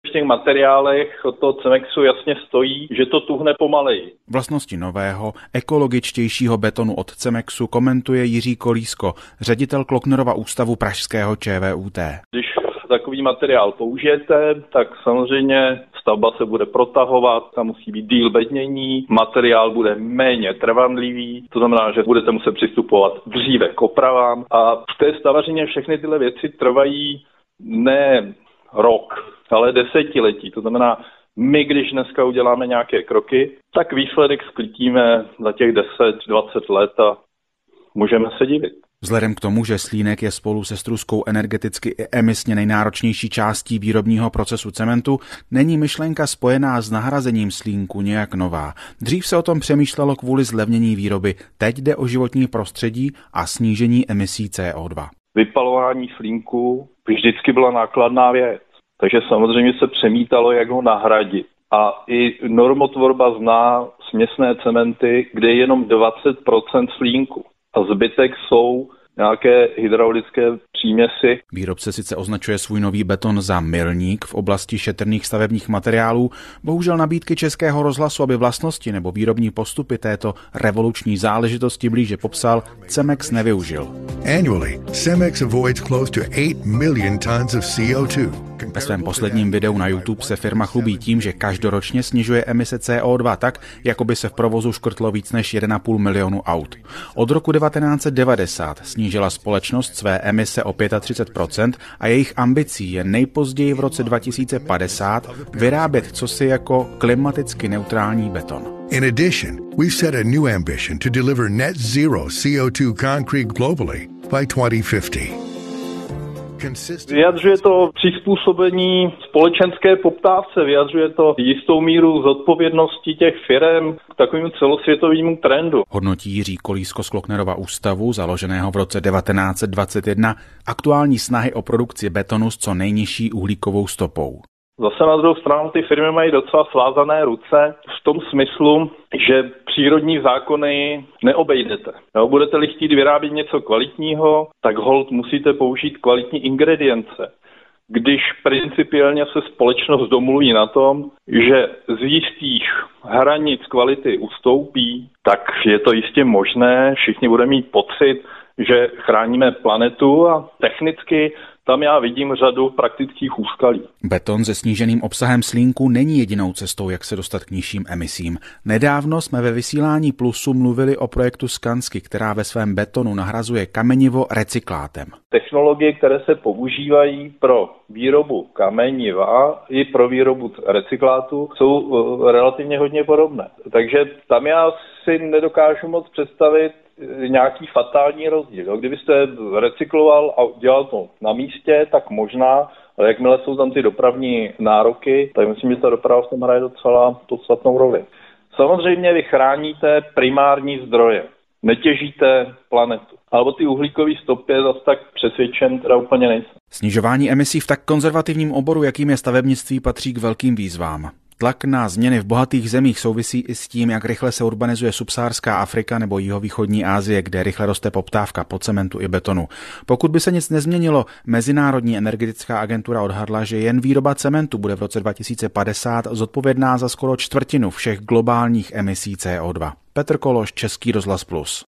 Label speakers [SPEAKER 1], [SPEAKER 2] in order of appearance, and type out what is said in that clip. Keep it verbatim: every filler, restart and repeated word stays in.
[SPEAKER 1] V těch materiálech od toho Cemexu jasně stojí, že to tuhne pomaleji.
[SPEAKER 2] Vlastnosti nového, ekologičtějšího betonu od Cemexu komentuje Jiří Kolísko, ředitel Klocknerova ústavu pražského ČVUT.
[SPEAKER 1] Když takový materiál použijete, tak samozřejmě stavba se bude protahovat, tam musí být díl bednění, materiál bude méně trvanlivý, to znamená, že budete muset přistupovat dříve k opravám a v té stavařině všechny tyhle věci trvají ne rok, ale desetiletí. To znamená, my, když dneska uděláme nějaké kroky, tak výsledek sklítíme za těch deset dvacet let a můžeme se divit.
[SPEAKER 2] Vzhledem k tomu, že slínek je spolu se struskou energeticky i emisně nejnáročnější částí výrobního procesu cementu, není myšlenka spojená s nahrazením slínku nějak nová. Dřív se o tom přemýšlelo kvůli zlevnění výroby, teď jde o životní prostředí a snížení emisí C O dva.
[SPEAKER 1] Vypalování slínku vždycky byla nákladná věc, takže samozřejmě se přemítalo, jak ho nahradit. A i normotvorba zná směsné cementy, kde je jenom dvacet procent slínku. A zbytek jsou nějaké hydraulické příměsi.
[SPEAKER 2] Výrobce sice označuje svůj nový beton za milník v oblasti šetrných stavebních materiálů, bohužel nabídky Českého rozhlasu, aby vlastnosti nebo výrobní postupy této revoluční záležitosti blíže popsal, Cemex nevyužil.
[SPEAKER 3] Annually, Cemex avoids close to eight million tons of C O two.
[SPEAKER 2] Ve svém posledním videu na YouTube se firma chlubí tím, že každoročně snižuje emise C O dva tak, jako by se v provozu škrtlo víc než jeden a půl milionu aut. Od roku devatenáct set devadesát snížila společnost své emise o třicet pět procent a jejich ambicí je nejpozději v roce dva tisíce padesát vyrábět cosi jako klimaticky neutrální beton.
[SPEAKER 3] In addition, we've set a new ambition to deliver net zero C O two concrete globally by twenty fifty.
[SPEAKER 1] Vyjadřuje to přizpůsobení společenské poptávce, vyjadřuje to jistou míru zodpovědnosti těch firem k takovému celosvětovému trendu.
[SPEAKER 2] Hodnotí Jiří Kolísko z Klocknerova ústavu, založeného v roce devatenáct set dvacet jedna, aktuální snahy o produkci betonu s co nejnižší uhlíkovou stopou.
[SPEAKER 1] Zase na druhou stranu ty firmy mají docela svázané ruce v tom smyslu, že přírodní zákony neobejdete. No, budete-li chtít vyrábět něco kvalitního, tak holt musíte použít kvalitní ingredience. Když principiálně se společnost domluví na tom, že z jistých hranic kvality ustoupí, tak je to jistě možné, všichni budeme mít pocit, že chráníme planetu a technicky tam já vidím řadu praktických úskalí.
[SPEAKER 2] Beton se sníženým obsahem slínku není jedinou cestou, jak se dostat k nižším emisím. Nedávno jsme ve vysílání Plusu mluvili o projektu Skansky, která ve svém betonu nahrazuje kamenivo recyklátem.
[SPEAKER 1] Technologie, které se používají pro výrobu kameniva i pro výrobu recyklátu, jsou uh, relativně hodně podobné. Takže tam já si nedokážu moc představit nějaký fatální rozdíl. Kdybyste recykloval a dělal to na místě, tak možná, ale jakmile jsou tam ty dopravní nároky, tak myslím, že ta doprava v tom hraje docela podstatnou roli. Samozřejmě vy chráníte primární zdroje, netěžíte planetu. Ale ty uhlíkové stopy zase tak přesvědčen teda úplně nejsem.
[SPEAKER 2] Snižování emisí v tak konzervativním oboru, jakým je stavebnictví, patří k velkým výzvám. Tlak na změny v bohatých zemích souvisí i s tím, jak rychle se urbanizuje subsaharská Afrika nebo jihovýchodní Asie, kde rychle roste poptávka po cementu i betonu. Pokud by se nic nezměnilo, Mezinárodní energetická agentura odhadla, že jen výroba cementu bude v roce dva tisíce padesát zodpovědná za skoro čtvrtinu všech globálních emisí C O dva. Petr Kološ, Český rozhlas Plus.